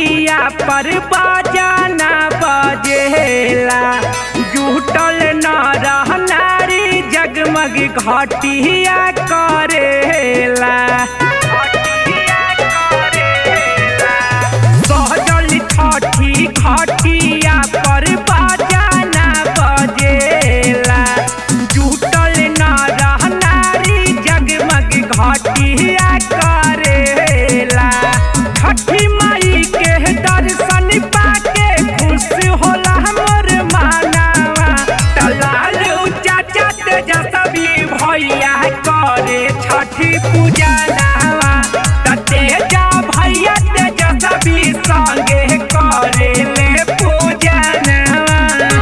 घटिया पर बजाना बजेला जुटल न रहनारी जगमग घटिया करेला सहजल छठी घटिया पर बजाना बजेला जुटल न रहनारी जगमग घटिया करेला छठी माई के दर्शन पाके खुश होला हमर मानवा तलाल चाचा तेजस्वी भैया करे छठी पूजा नावा तेजा भैया तेजस्वी संगे करे ले पूजा नावा।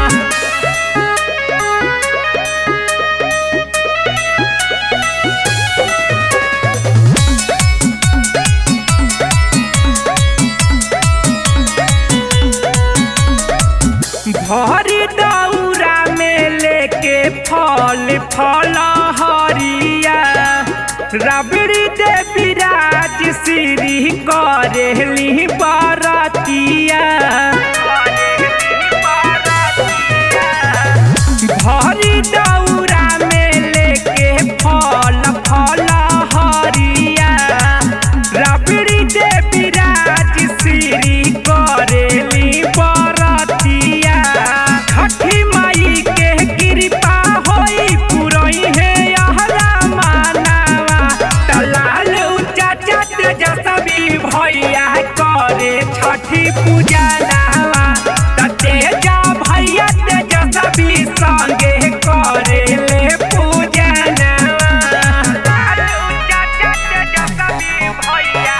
भरी दौरा में लेके फल फल हरिया रबड़ी दे विराज श्री करेली बरतिया भरी दौरा में लेके फल फल हरिया रबड़ी दे विराज श्री करेली बरतिया छठी माई के कृपा होई पुरई है यहरा मानवा तलाल चाचा तेजस्वी भैया करे छठी पूजा नावा तेजा भैया तेजस्वी संगे करे ले पूजा नावा चाचा तेजस्वी भैया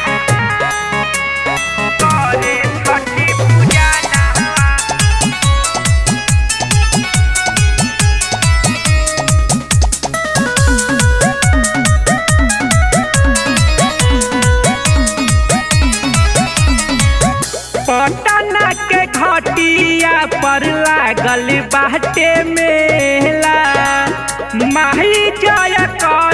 करे छठी पूजा नावा। पटना के घटिया पर लागल बाटे मेला माही जय